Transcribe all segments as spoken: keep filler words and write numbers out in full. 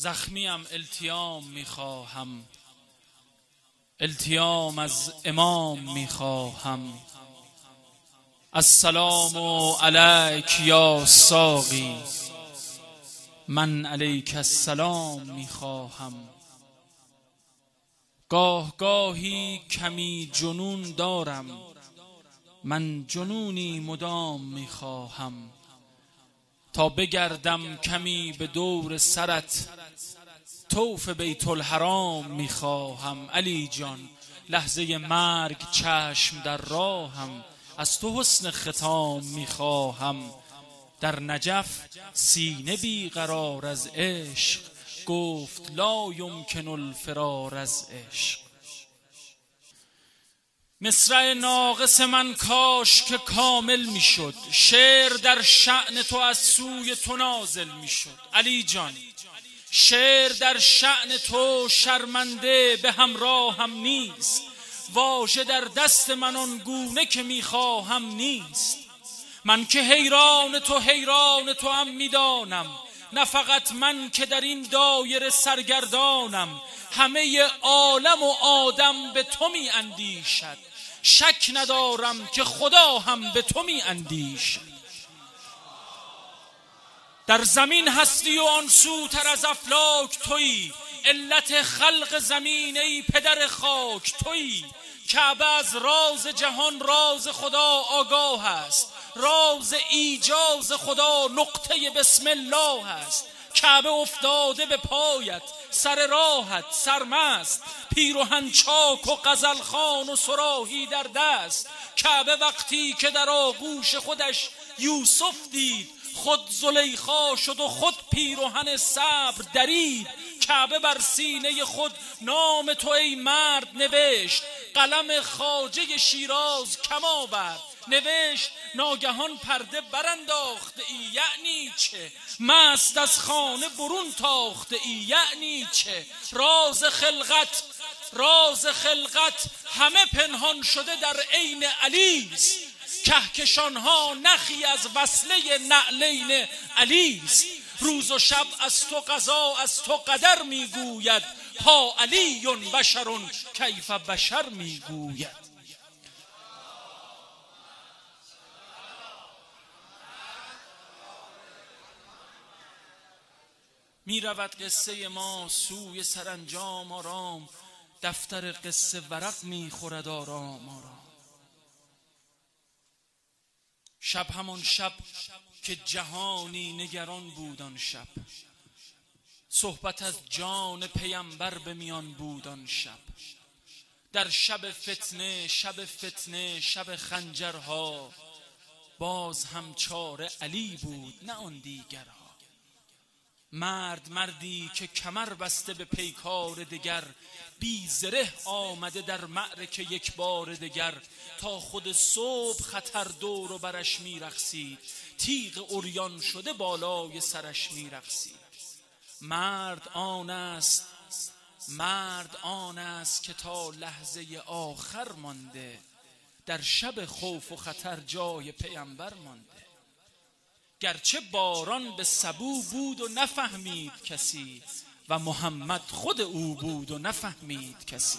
زخمیم التیام میخواهم، التیام از امام میخواهم. السلام علیک یا ساقی، من علیک السلام میخواهم. گاه گاهی کمی جنون دارم، من جنونی مدام میخواهم. تا بگردم کمی به دور سرت، طوف بیت الحرام میخواهم. علی جان لحظه مرگ چشم در راهم، از تو حسن ختام میخواهم. در نجف سینه بی قرار از عشق، گفت لا یمکن الفرار از عشق. مصرع ناقص من کاش که کامل میشد، شعر در شأن تو از سوی تو نازل میشد. علی جان شعر در شأن تو شرمنده به همراهم نیست، واژه در دست من آن گونه که میخواهم نیست. من که حیران تو حیران تو هم میدانم، نه فقط من که در این دایره سرگردانم. همه عالم و آدم به تو می اندیشد، شک ندارم که خدا هم به تو می اندیشد. در زمین هستی و آن سوتر از افلاک تویی، علت خلق زمین ای پدر خاک تویی. کعبه از راز جهان راز خدا آگاه است، راز ایجاز خدا نقطه بسم الله است. کعبه افتاده به پایت سر راحت سرمست، پیرهن چاک و غزل خوان و صراحی در دست. کعبه وقتی که در آغوش خودش یوسف دید، خود زلیخا شد و خود پیرهن صبر درید. کعبه بر سینه خود نام تو ای مرد نوشت، قلم خواجه شیراز کم آورد نوشت. ناگهان پرده برانداخته ای یعنی چه، مست از خانه برون تاخته ای یعنی چه. راز خلقت راز خلقت همه پنهان شده در عین علیست، کهکشانها نخی از وصله نعلین علیست. روز و شب از تو قضا از تو قدر میگوید، ها علی بشر کیف بشر میگوید. می رود قصه ما سوی سرانجام آرام، دفتر قصه ورق می خورد آرام آرام. شب همان شب که جهانی نگران بود آن شب، صحبت از جان پیمبر به میان بود آن شب. در شب فتنه شب فتنه شب خنجرها، باز هم چاره علی بود نه آن دیگرها. مرد مردی که کمر بسته به پیکار دگر، بی زره آمده در معرکه یک بار دگر. تا خود صبح خطر دور و برش میرقصید، تیغ عریان شده بالای سرش میرقصید. مرد آن است مرد آن است که تا لحظه آخر مانده، در شب خوف و خطر جای پیمبر مانده. گرچه باران به سبو بود و نفهمید کسی، و محمد خود او بود و نفهمید کسی.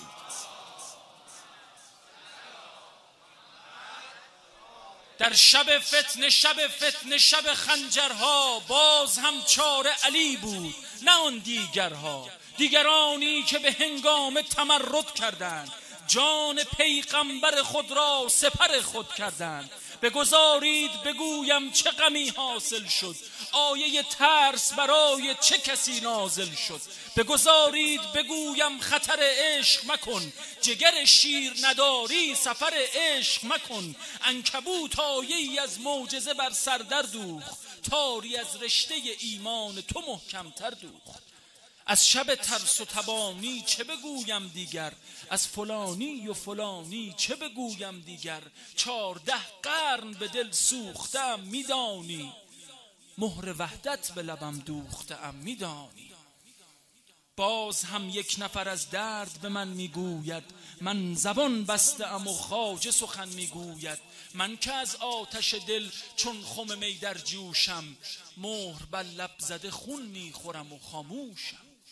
در شب فتنه شب فتنه شب خنجرها، باز هم چاره علی بود نه آن دیگرها. دیگرانی که به هنگام تمرد کردند، جان پیغمبر خود را سپر خود کردند. بگذارید بگویم چه غمی حاصل شد، آیه ترس برای چه کسی نازل شد. بگذارید بگویم خطر عشق مکن، جگر شیر نداری سفر عشق مکن. عنکبوت آیه‌ای از معجزه بر سر در دوخت، تاری از رشته ایمان تو محکمتر دوخت. از شب ترس و تبانی چه بگویم دیگر، از فلانی و فلانی چه بگویم دیگر. چارده قرن به دل سوختم میدانی، مهر وحدت به لبم دوختم میدانی. باز هم یک نفر از درد به من میگوید، من زبان بسته ام و خواجه سخن میگوید. من که از آتش دل چون خم می در جوشم، مهر بر لب زده خون میخورم و خاموشم.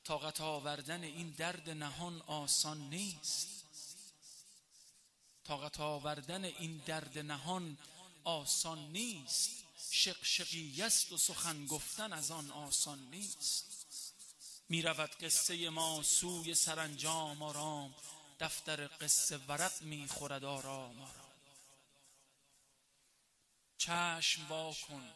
طاقت آوردن این درد نهان آسان نیست. طاقت آوردن این درد نهان آسان نیست. شقشقی است و سخن گفتن از آن آسان نیست. می رود قصه ما سوی سرانجام آرام، دفتر قصه ورق می خورد آرام آرام. چشم وا کن،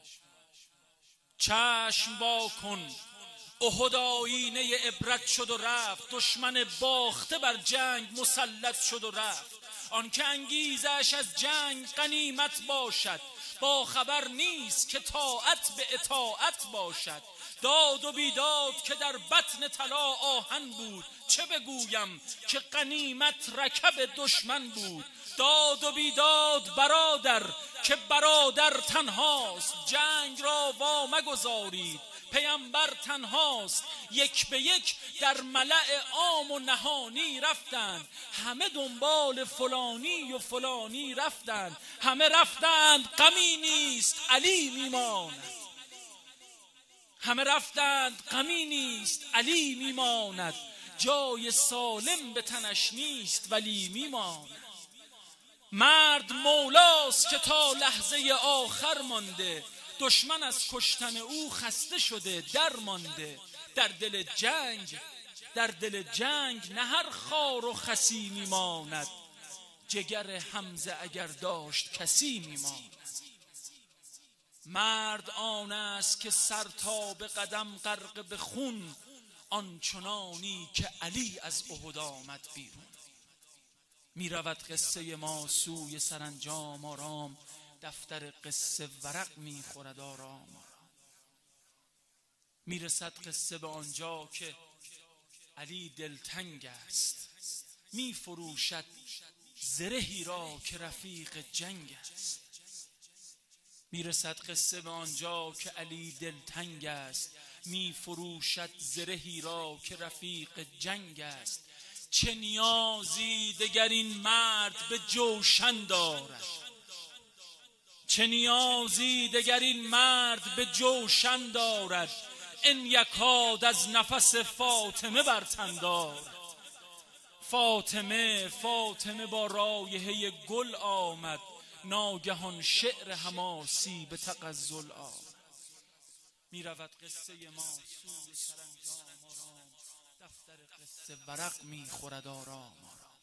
چشم وا کن، احد آیینه عبرت شد و رفت. دشمن باخته بر جنگ مسلط شد و رفت. آن که انگیزش از جنگ غنیمت باشد، با خبر نیست که طاعت به اطاعت باشد. داد و بیداد که در بطن طلا آهن بود، چه بگویم که غنیمت رکب دشمن بود. داد و بیداد برادر که برادر تنهاست، جنگ را وا مگذارید پیامبر تنهاست. یک به یک در ملأ عام و نهانی رفتند، همه دنبال فلانی و فلانی رفتند. همه رفتند غمی نیست علی میماند. همه رفتند غمی نیست علی میماند. جای سالم به تنش نیست ولی میماند. مرد مولاست که تا لحظه آخر مانده، دشمن از کشتن او خسته شده در مانده. در دل جنگ در دل جنگ نه هر خار و خسی میماند، جگر حمزه اگر داشت کسی میماند. مرد آن است که سر تا به قدم غرق به خون، آنچنانی که علی از احد آمد بیرون. می رود قصه ما سوی سرانجام آرام، دفتر قصه ورق می خورد آرام آرام. می رسد قصه به آنجا که علی دلتنگ است، می فروشد زرهی را که رفیق جنگ است. می رسد قصه به آنجا که علی دلتنگ است، می فروشد زرهی را که رفیق جنگ است. چه نیازی دگر این مرد به جوشن دارد، چه نیازی دگر این مرد به جوشن دارد. ان یکاد از نفس فاطمه بر تن دارد. فاطمه فاطمه با رایحه گل آمد، ناگهان شعر حماسی به تغزل آمد. می رود قصه ما سوی سرانجام آرام، دفتر قصه ورق می خورد آرام آرام.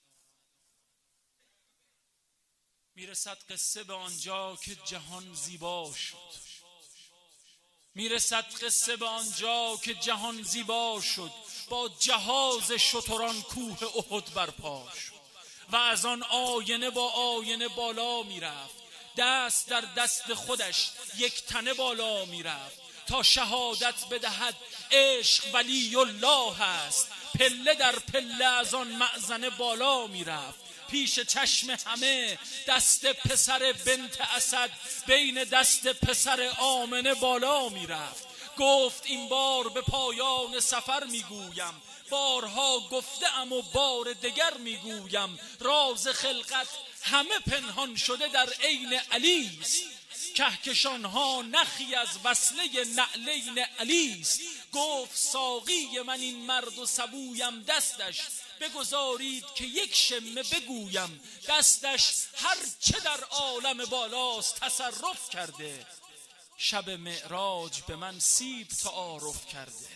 می رسد قصه به آنجا که جهان زیبا شد. می رسد قصه به آنجا که جهان زیبا شد، با جهاز شتران کوه احد برپا شد و از آن آینه با آینه بالا می رفت. دست در دست خودش یک تنه بالا می رفت تا شهادت بدهد عشق ولی الله است. پله در پله از آن مأذنه بالا می رفت. پیش چشم همه دست پسر بنت اسد بین دست پسر آمنه بالا می رفت. گفت این بار به پایان سفر می گویم، بارها گفتم و بار دگر می گویم. راز خلقت همه پنهان شده در عین علی است. کهکشانها نخی از وصله نعلین علی است. گفت ساقی من این مرد و سبویم دستش، بگذارید که یک شمه بگویم دستش. هر چه در عالم بالاست تصرف کرده، شب معراج به من سیب تعارف کرده.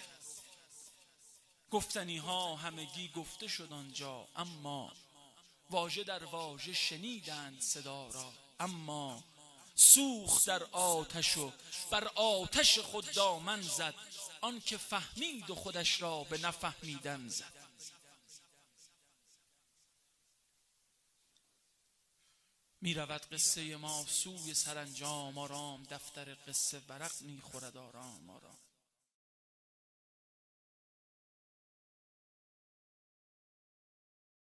گفتنی ها همگی گفته شد آنجا، اما واژه در واژه شنیدند صدا را. اما سوخت در آتش و بر آتش خود دامن زد، آن که فهمید و خودش را به نفهمیدن زد. می رود قصه ما سوی سرانجام آرام، دفتر قصه ورق می خورد آرام آرام.